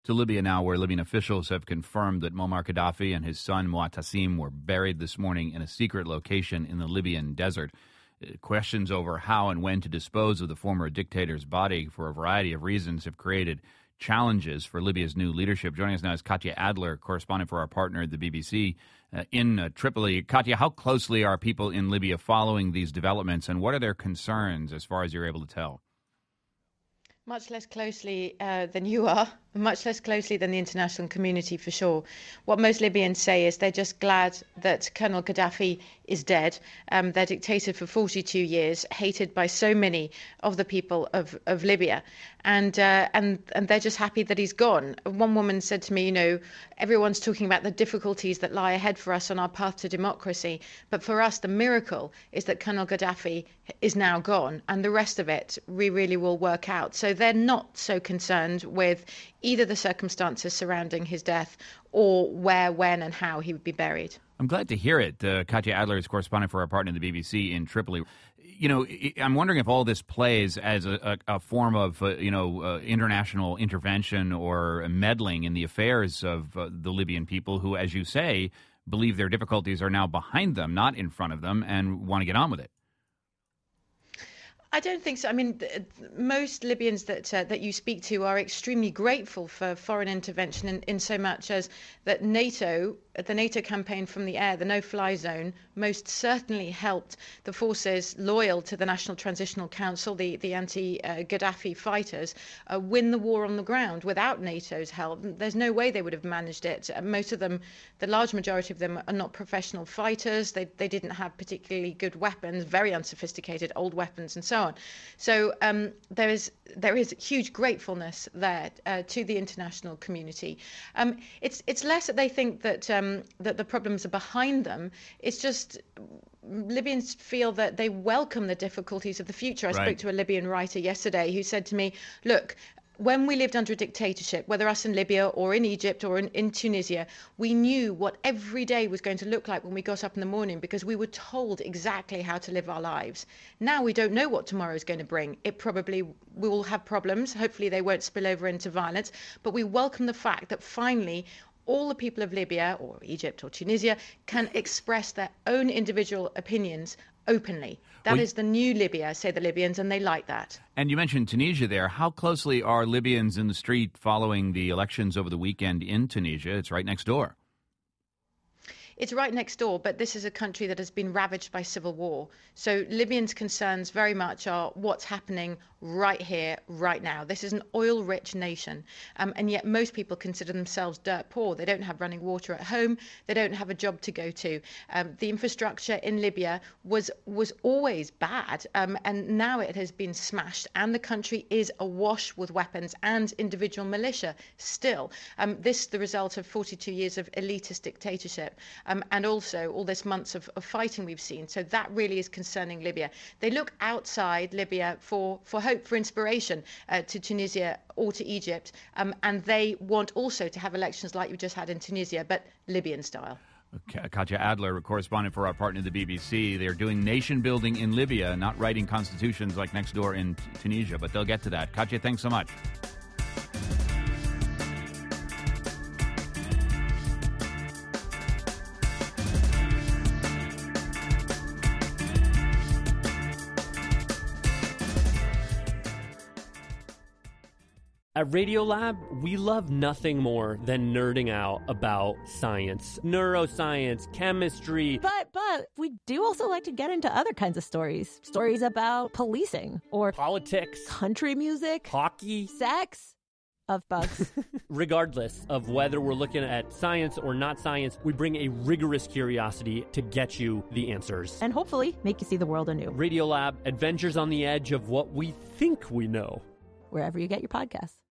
To Libya now, where Libyan officials have confirmed that Muammar Gaddafi and his son Mu'tasim were buried this morning in a secret location in the Libyan desert. Questions over how and when to dispose of the former dictator's body for a variety of reasons have created challenges for Libya's new leadership. Joining us now is Katya Adler, correspondent for our partner at the BBC in Tripoli. Katya, how closely are people in Libya following these developments, and what are their concerns as far as you're able to tell? Much less closely than you are, much less closely than the international community, for sure. What most Libyans say is they're just glad that Colonel Gaddafi is dead. They're dictator for 42 years, hated by so many of the people of Libya. And they're just happy that he's gone. One woman said to me, everyone's talking about the difficulties that lie ahead for us on our path to democracy. But for us, the miracle is that Colonel Gaddafi is now gone, and the rest of it we really will work out. So they're not so concerned with either the circumstances surrounding his death or where, when, and how he would be buried. I'm glad to hear it. Katya Adler is correspondent for our partner, the BBC in Tripoli. I'm wondering if all this plays as a form of, international intervention or meddling in the affairs of the Libyan people who, as you say, believe their difficulties are now behind them, not in front of them, and want to get on with it. I don't think so. I mean, most Libyans that you speak to are extremely grateful for foreign intervention in so much as that the NATO campaign from the air, the no-fly zone, most certainly helped the forces loyal to the National Transitional Council, the anti-Gaddafi fighters, win the war on the ground. Without NATO's help, there's no way they would have managed it. Most of them, the large majority of them, are not professional fighters. They didn't have particularly good weapons, very unsophisticated old weapons, and so on. So there is huge gratefulness there to the international community. It's less that they think that the problems are behind them. It's just Libyans feel that they welcome the difficulties of the future. I spoke to a Libyan writer yesterday who said to me, look, when we lived under a dictatorship, whether us in Libya or in Egypt or in Tunisia, we knew what every day was going to look like when we got up in the morning because we were told exactly how to live our lives. Now we don't know what tomorrow is going to bring. We will have problems. Hopefully they won't spill over into violence. But we welcome the fact that finally all the people of Libya or Egypt or Tunisia can express their own individual opinions openly. That is the new Libya, say the Libyans, and they like that. And you mentioned Tunisia there. How closely are Libyans in the street following the elections over the weekend in Tunisia? It's right next door. It's right next door, but this is a country that has been ravaged by civil war. So Libyans' concerns very much are what's happening right here, right now. This is an oil-rich nation, and yet most people consider themselves dirt poor. They don't have running water at home. They don't have a job to go to. The infrastructure in Libya was always bad, and now it has been smashed, and the country is awash with weapons and individual militia still. This is the result of 42 years of elitist dictatorship. And also all this months of fighting we've seen. So that really is concerning Libya. They look outside Libya for hope, for inspiration to Tunisia or to Egypt. And they want also to have elections like you just had in Tunisia, but Libyan style. Katya Adler, correspondent for our partner, the BBC. They're doing nation building in Libya, not writing constitutions like next door in Tunisia, but they'll get to that. Katya, thanks so much. At Radiolab, we love nothing more than nerding out about science, neuroscience, chemistry. But we do also like to get into other kinds of stories. Stories about policing or politics, country music, hockey, sex, of bugs. Regardless of whether we're looking at science or not science, we bring a rigorous curiosity to get you the answers. And hopefully make you see the world anew. Radiolab, adventures on the edge of what we think we know. Wherever you get your podcasts.